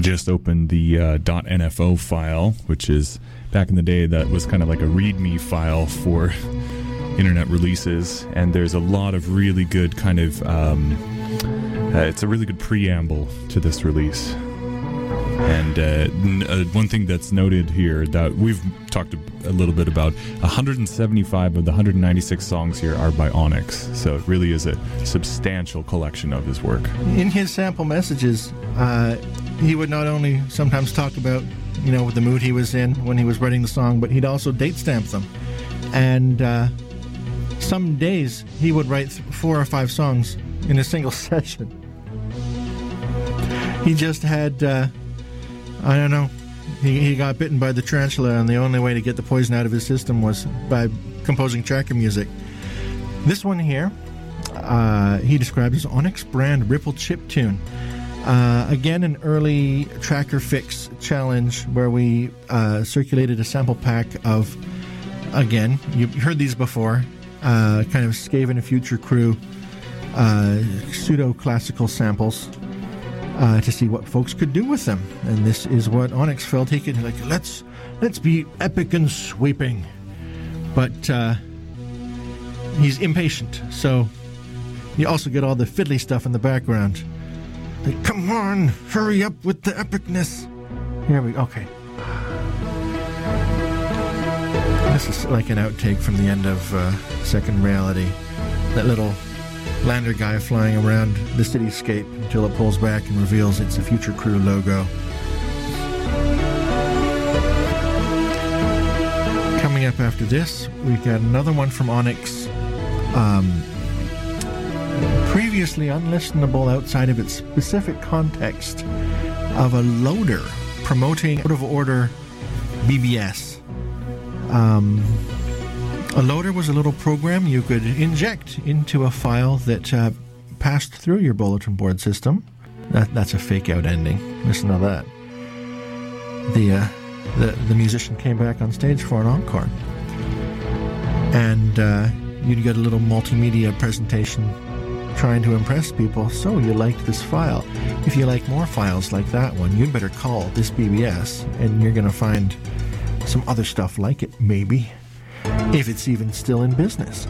just opened the .nfo file, which is, back in the day, that was kind of like a README file for internet releases, and there's a lot of really good kind of it's a really good preamble to this release. And one thing that's noted here that we've talked a little bit about, 175 of the 196 songs here are by Onyx, so it really is a substantial collection of his work. In his sample messages, he would not only sometimes talk about, the mood he was in when he was writing the song, but he'd also date stamp them. And some days he would write 4 or 5 songs in a single session. He just had, I don't know, he got bitten by the tarantula, and the only way to get the poison out of his system was by composing tracker music. This one here, he describes as Onyx brand Ripple chiptune. Again, an early tracker fix challenge where we circulated a sample pack of, again, you've heard these before, kind of Skaven and Future Crew pseudo-classical samples to see what folks could do with them. And this is what Onyx felt he could, like, let's be epic and sweeping. But he's impatient, so you also get all the fiddly stuff in the background. Like, come on, hurry up with the epicness. Here we go. Okay. This is like an outtake from the end of Second Reality. That little lander guy flying around the cityscape until it pulls back and reveals it's a Future Crew logo. Coming up after this, we've got another one from Onyx. Previously unlistenable outside of its specific context of a loader promoting out-of-order BBS. A loader was a little program you could inject into a file that passed through your bulletin board system. That's a fake-out ending. Listen to that. The musician came back on stage for an encore. And you'd get a little multimedia presentation trying to impress people. So you liked this file. If you like more files like that one, you'd better call this BBS, and you're going to find some other stuff like it, maybe, if it's even still in business.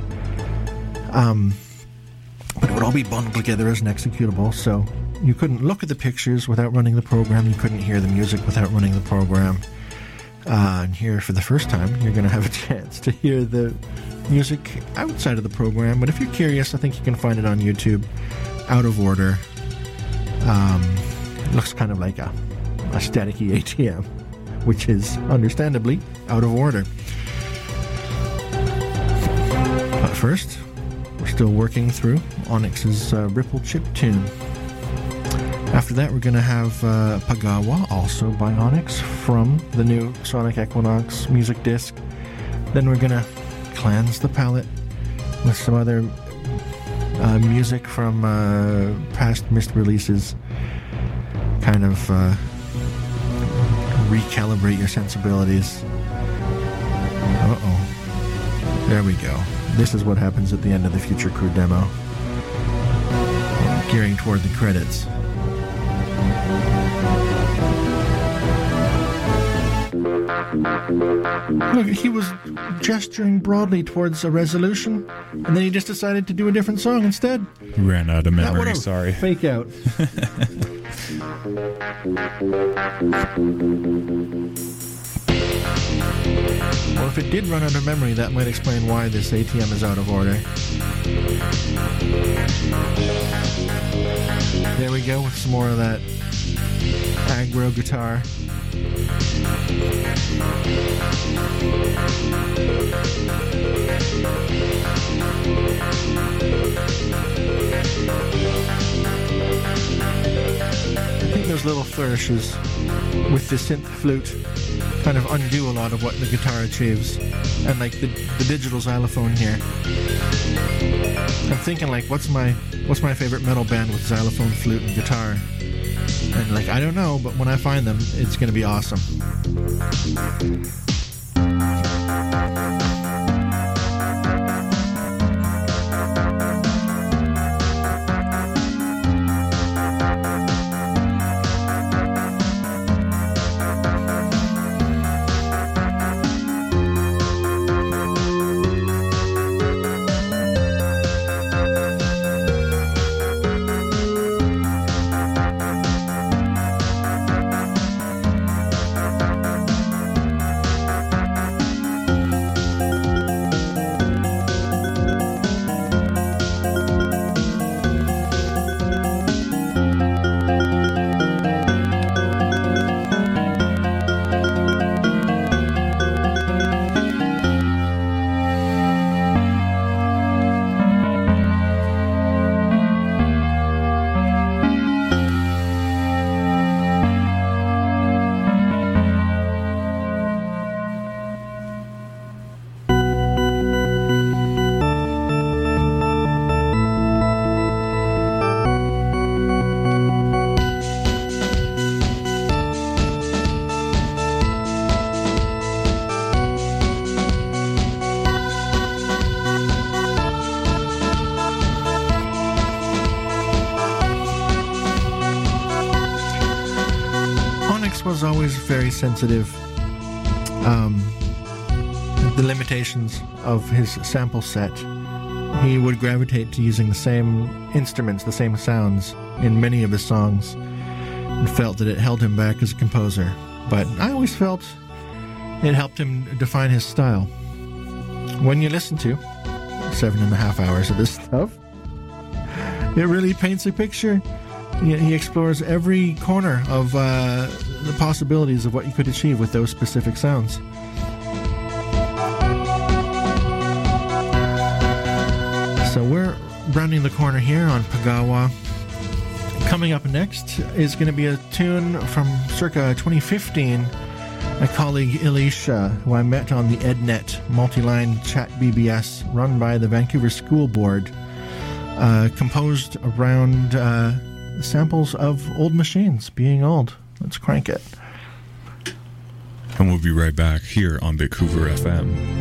But it would all be bundled together as an executable, so you couldn't look at the pictures without running the program, you couldn't hear the music without running the program. And here, for the first time, you're going to have a chance to hear the music outside of the program, but if you're curious, I think you can find it on YouTube, out of order. It looks kind of like a staticky ATM, which is understandably out of order. But first, we're still working through Onyx's Ripple chiptune. After that, we're going to have Pagawa, also by Onyx, from the new Sonic Equinox music disc. Then we're going to cleanse the palette with some other music from past missed releases. Kind of recalibrate your sensibilities. Uh-oh. There we go. This is what happens at the end of the Future Crew demo. Gearing toward the credits. Look, he was gesturing broadly towards a resolution, and then he just decided to do a different song instead. Ran out of memory, sorry. Fake out. Well, if it did run out of memory, that might explain why this ATM is out of order. There we go, with some more of that aggro guitar. I think those little flourishes with the synth flute kind of undo a lot of what the guitar achieves. And like the digital xylophone here. I'm thinking, like, what's my favorite metal band with xylophone, flute, and guitar? And like, I don't know, but when I find them, it's going to be awesome. Chris was always very sensitive. The limitations of his sample set. He would gravitate to using the same instruments, the same sounds in many of his songs, and felt that it held him back as a composer. But I always felt it helped him define his style. When you listen to 7.5 hours of this stuff, it really paints a picture. He explores every corner of the possibilities of what you could achieve with those specific sounds. So we're rounding the corner here on Pagawa. Coming up next is going to be a tune from circa 2015. My colleague Elisha, who I met on the EdNet multi-line chat BBS run by the Vancouver School Board, composed around samples of old machines being old. Let's crank it. And we'll be right back here on Vancouver FM.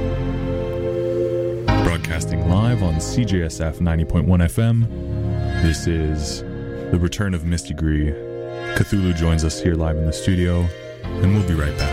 Broadcasting live on CJSF 90.1 FM. This is the return of Misty Gree. Cthulhu joins us here live in the studio, and we'll be right back.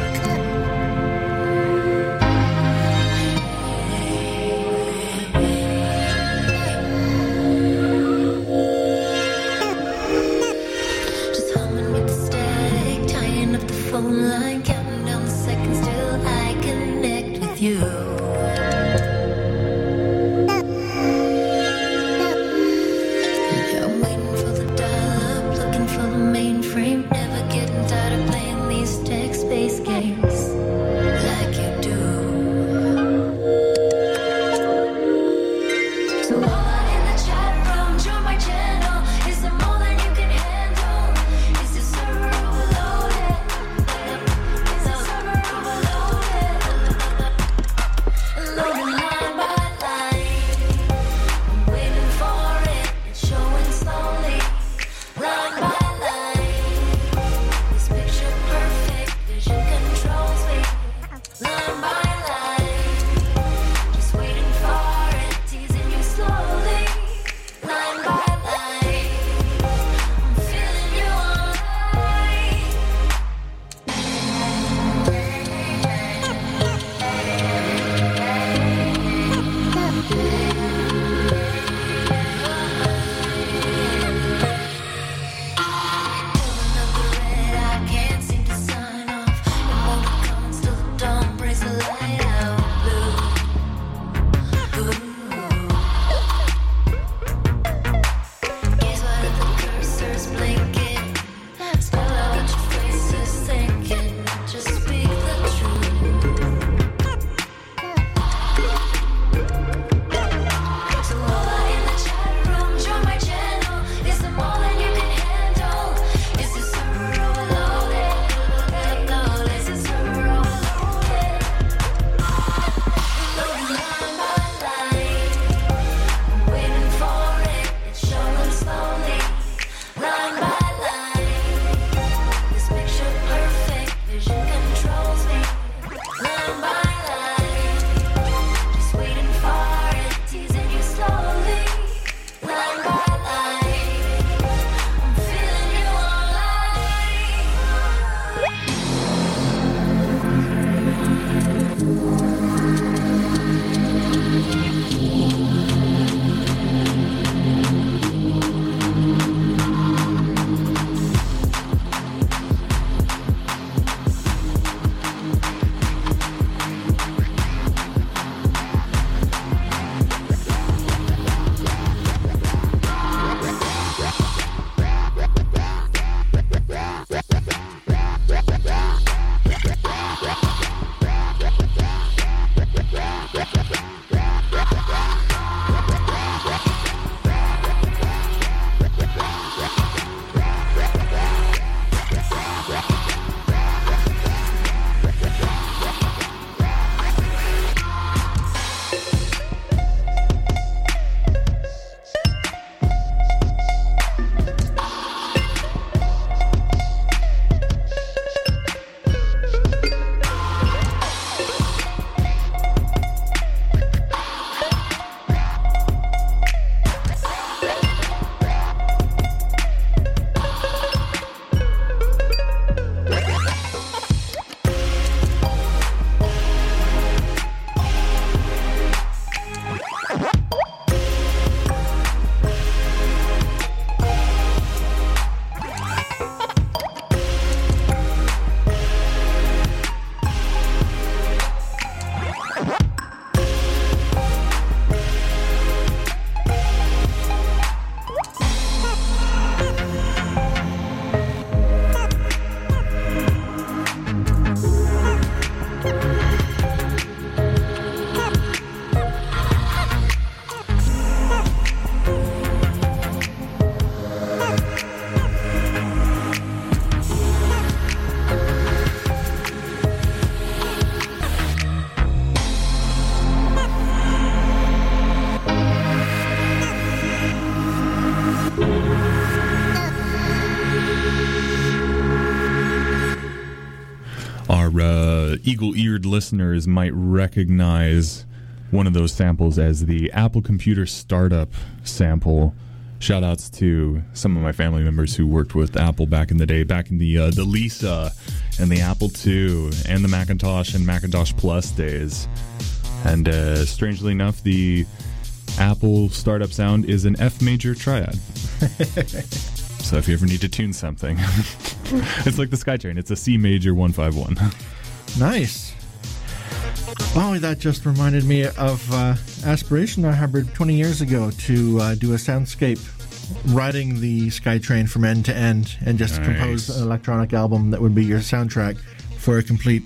Our eagle-eared listeners might recognize one of those samples as the Apple Computer Startup sample. Shout-outs to some of my family members who worked with Apple back in the day, back in the Lisa and the Apple II and the Macintosh and Macintosh Plus days. And strangely enough, the Apple Startup sound is an F major triad. So if you ever need to tune something, it's like the SkyTrain. It's a C major 151. Nice. Oh, that just reminded me of aspiration I harbored 20 years ago to do a soundscape, riding the SkyTrain from end to end, and just compose an electronic album that would be your soundtrack for a complete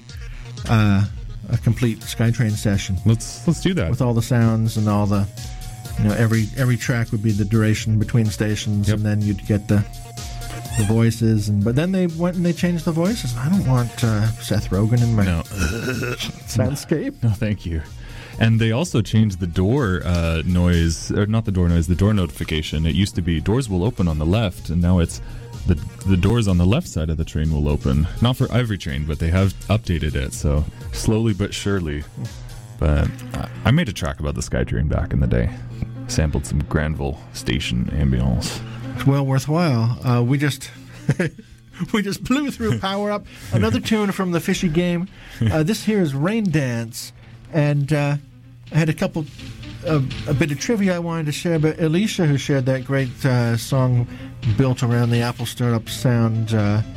SkyTrain session. Let's do that with all the sounds and all the, every track would be the duration between stations, and then you'd get the voices, but then they went and they changed the voices. I don't want Seth Rogen in my soundscape. No, thank you. And they also changed the door noise, or not the door noise, the door notification. It used to be doors will open on the left, and now it's the doors on the left side of the train will open. Not for every train, but they have updated it, so slowly but surely. But I made a track about the SkyTrain back in the day. Sampled some Granville Station ambience. It's well worthwhile. We just blew through Power Up. Another tune from the Fishy Game. This here is Rain Dance, and I had a bit of trivia I wanted to share about Alicia, who shared that great song built around the Apple Startup sound.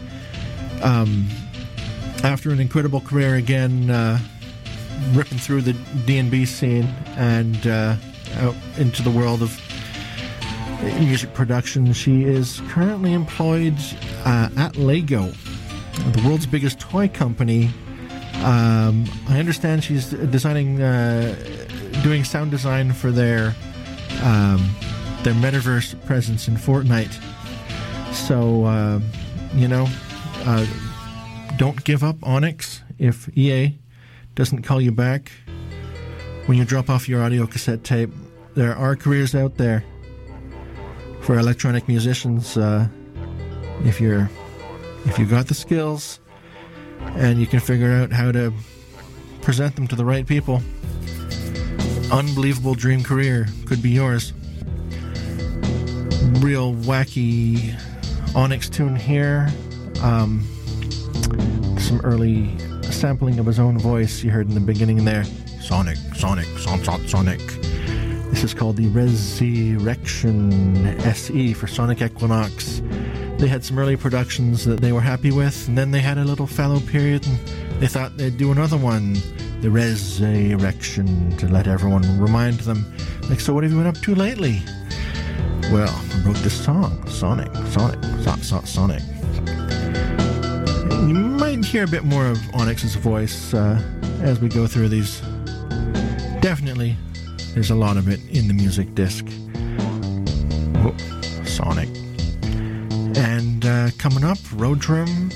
After an incredible career again, ripping through the D&B scene and out into the world of music production, she is currently employed at Lego, the world's biggest toy company. I understand she's designing, doing sound design for their metaverse presence in Fortnite. So, don't give up, Onyx, if EA doesn't call you back when you drop off your audio cassette tape. There are careers out there for electronic musicians, if you got the skills and you can figure out how to present them to the right people. Unbelievable dream career could be yours. Real wacky Onyx tune here. Some early sampling of his own voice you heard in the beginning there. Sonic. This is called the Resurrection SE for Sonic Equinox. They had some early productions that they were happy with, and then they had a little fallow period, and they thought they'd do another one, the Resurrection, to let everyone remind them, like, so what have you been up to lately? Well, I wrote this song, Sonic. You might hear a bit more of Onyx's voice as we go through these. Definitely, there's a lot of it in the music disc. Whoa, Sonic. And coming up, Road Drum.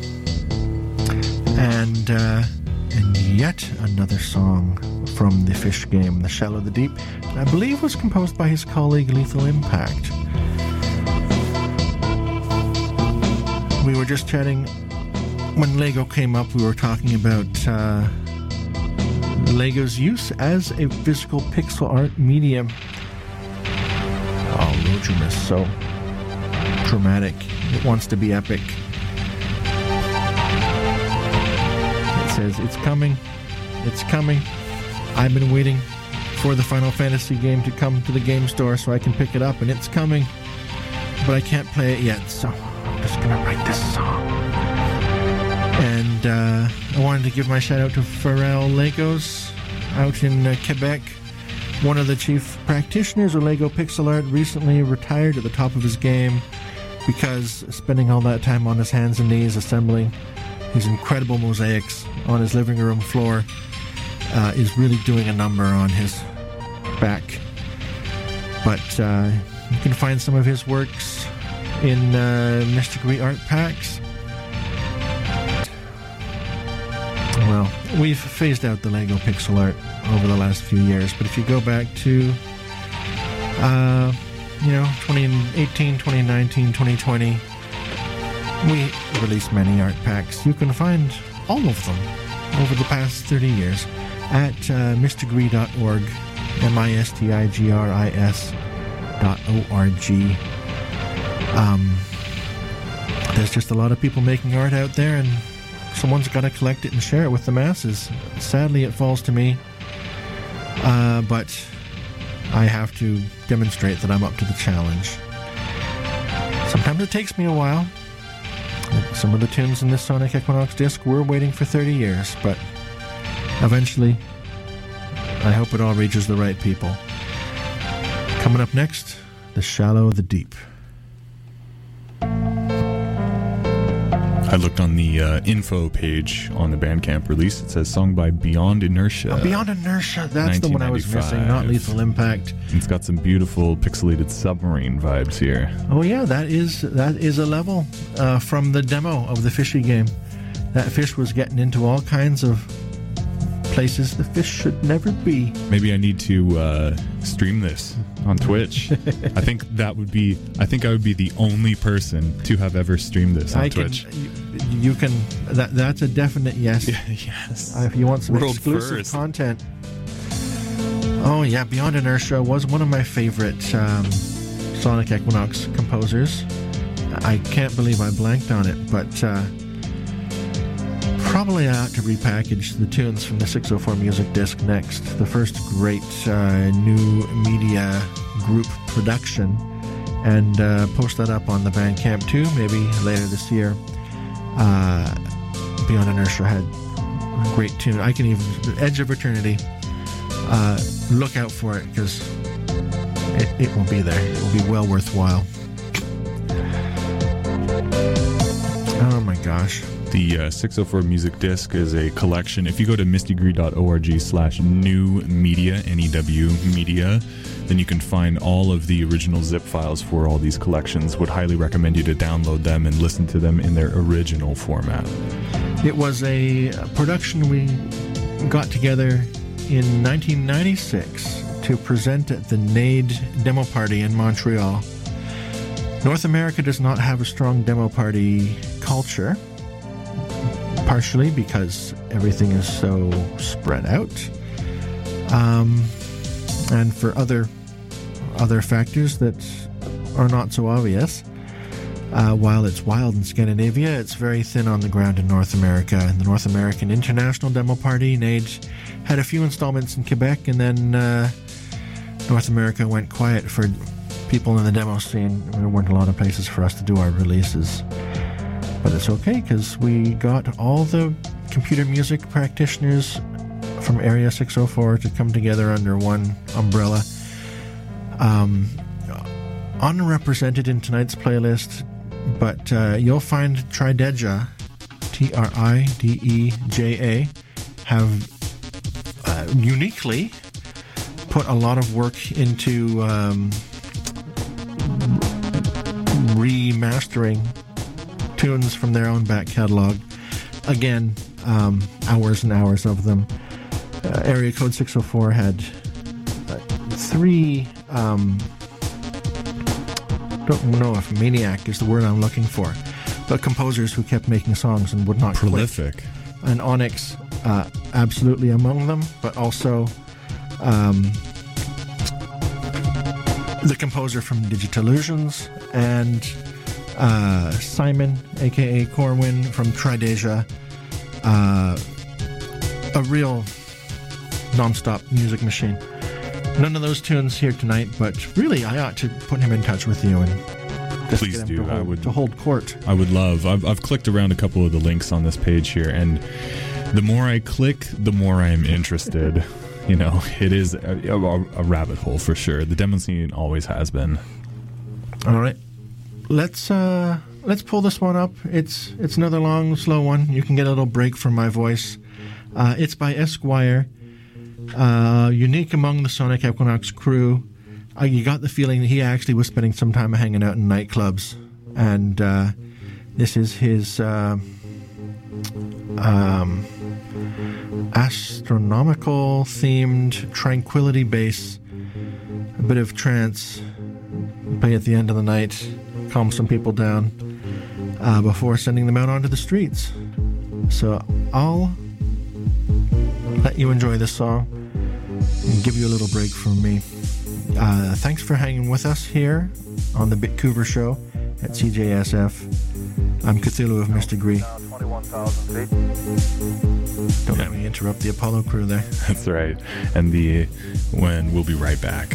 And yet another song from the Fish Game, The Shallow the Deep. And I believe was composed by his colleague Lethal Impact. We were just chatting. When Lego came up, we were talking about Lego's use as a physical pixel art medium. Oh, Road Drum is so dramatic. It wants to be epic. It says, it's coming. I've been waiting for the Final Fantasy game to come to the game store so I can pick it up, and it's coming. But I can't play it yet, so I'm just going to write this song. And I wanted to give my shout out to Pharrell Legos out in Quebec. One of the chief practitioners of Lego pixel art recently retired at the top of his game because spending all that time on his hands and knees assembling his incredible mosaics on his living room floor is really doing a number on his back. But you can find some of his works in Mystical Art Packs. Well, we've phased out the Lego pixel art over the last few years, but if you go back to 2018, 2019, 2020, we released many art packs. You can find all of them over the past 30 years at mistigris.org, mistigris.org. There's just a lot of people making art out there, and someone's got to collect it and share it with the masses. Sadly, it falls to me, but I have to demonstrate that I'm up to the challenge. Sometimes it takes me a while. Some of the tunes in this Sonic Equinox disc were waiting for 30 years, but eventually, I hope it all reaches the right people. Coming up next, The Shallow, the Deep. I looked on the info page on the Bandcamp release. It says song by Beyond Inertia. Beyond Inertia, that's the one I was missing, not Lethal Impact. It's got some beautiful pixelated submarine vibes here. Oh yeah, that is a level from the demo of the Fishy game. That fish was getting into all kinds of places the fish should never be. Maybe I need to stream this on Twitch. I think I would be the only person to have ever streamed this on Twitch. You can. That's a definite yes. Yes. If you want some World exclusive first. content. Oh yeah, Beyond Inertia was one of my favorite Sonic Equinox composers. I can't believe I blanked on it, but probably I ought to repackage the tunes from the 604 music disc next. The first great new media group production, and post that up on the Bandcamp too, maybe later this year. Beyond Inertia had a great tune. I can even, Edge of Eternity, look out for it, because it will be there. It will be well worthwhile. Oh my gosh. The 604 Music Disc is a collection. If you go to mistigris.org/new media, NEW media, then you can find all of the original zip files for all these collections. Would highly recommend you to download them and listen to them in their original format. It was a production we got together in 1996 to present at the NAID demo party in Montreal. North America does not have a strong demo party culture, partially because everything is so spread out, and for other factors that are not so obvious. While it's wild in Scandinavia, it's very thin on the ground in North America. And the North American International Demo Party, NAID, had a few installments in Quebec, and then North America went quiet for people in the demo scene. There weren't a lot of places for us to do our releases. But it's okay, because we got all the computer music practitioners from Area 604 to come together under one umbrella. Unrepresented in tonight's playlist, but you'll find Trideja, Trideja, have uniquely put a lot of work into remastering tunes from their own back catalog. Again, hours and hours of them. Area Code 604 had three, don't know if maniac is the word I'm looking for, but composers who kept making songs and would not prolific quit. And Onyx, absolutely among them, but also the composer from Digitallusions, and Simon, aka Corwin from Trideja, a real non-stop music machine. None of those tunes here tonight, but really I ought to put him in touch with you and just please get him do. to hold court. I would love. I've clicked around a couple of the links on this page here, and the more I click, the more I am interested. You know, it is a rabbit hole for sure. The demo scene always has been. All right, let's pull this one up. It's another long, slow one. You can get a little break from my voice. It's by Esquire. Unique among the Sonic Equinox crew. You got the feeling that he actually was spending some time hanging out in nightclubs, and this is his astronomical themed tranquility bass, a bit of trance, play at the end of the night, calm some people down before sending them out onto the streets. So I'll let you enjoy this song and give you a little break from me. Thanks for hanging with us here on the Bitcouver Show at CJSF. I'm Cthulhu of Mr. Gree. Don't let me interrupt the Apollo crew there. That's right. And we'll be right back.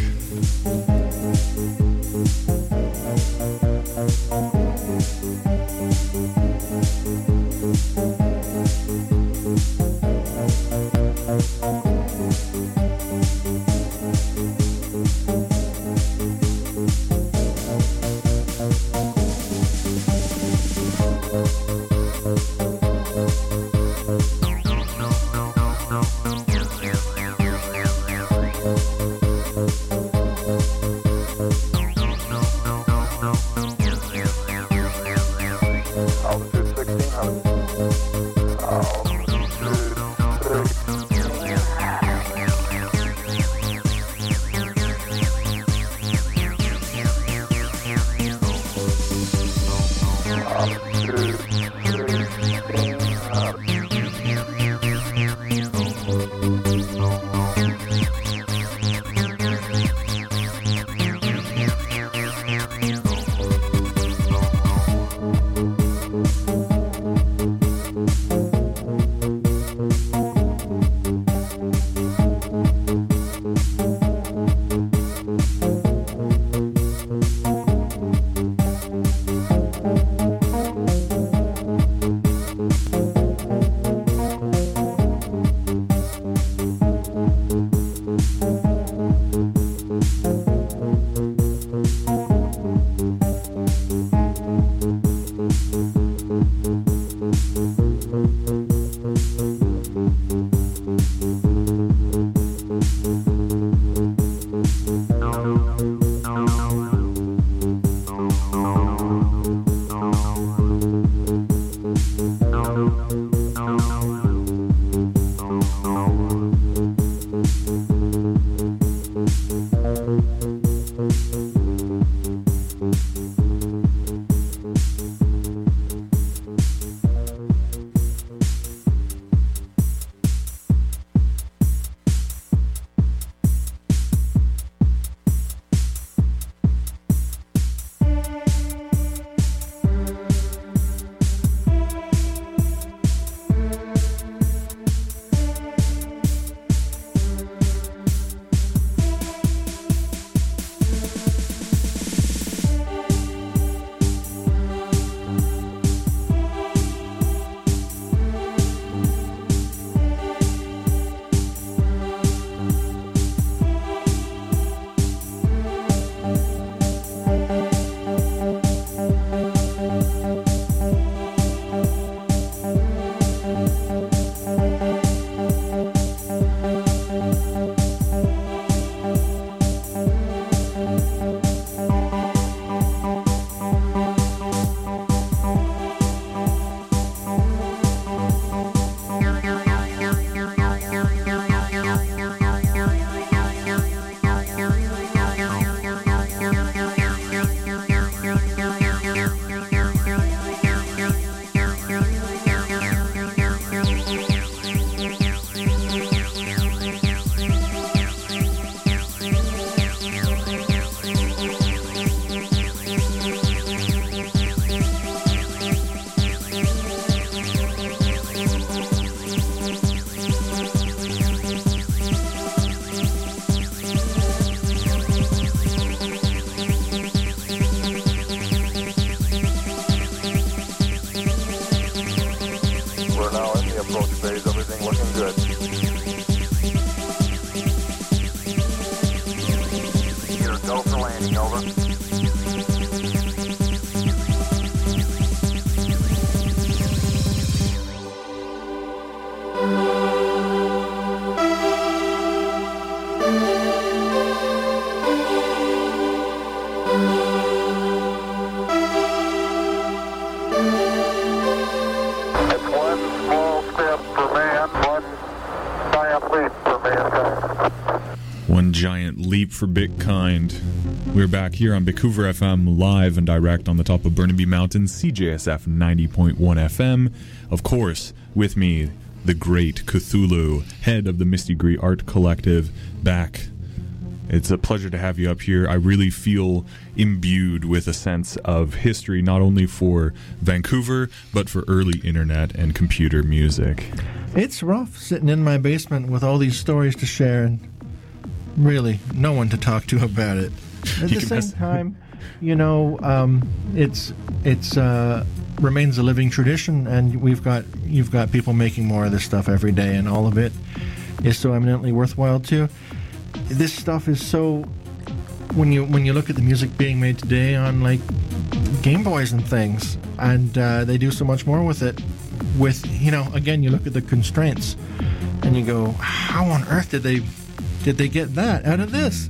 Giant Leap for Bitkind. We're back here on Vancouver FM, live and direct on the top of Burnaby Mountain, CJSF 90.1 FM. Of course, with me, the great Cthulhu, head of the Misty Gree Art Collective, back. It's a pleasure to have you up here. I really feel imbued with a sense of history, not only for Vancouver, but for early internet and computer music. It's rough sitting in my basement with all these stories to share and really no one to talk to about it. At the same time, you know, it's remains a living tradition, and you've got people making more of this stuff every day, and all of it is so eminently worthwhile too. This stuff is so, when you look at the music being made today on like Game Boys and things, and they do so much more with it. With, you know, again, you look at the constraints, and you go, how on earth did they get that out of this?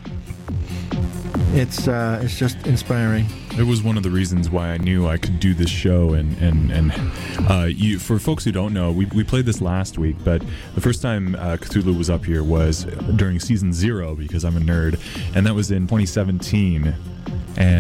It's just inspiring. It was one of the reasons why I knew I could do this show, and for folks who don't know, we played this last week, but the first time Cthulhu was up here was during season 0, because I'm a nerd, and that was in 2017. And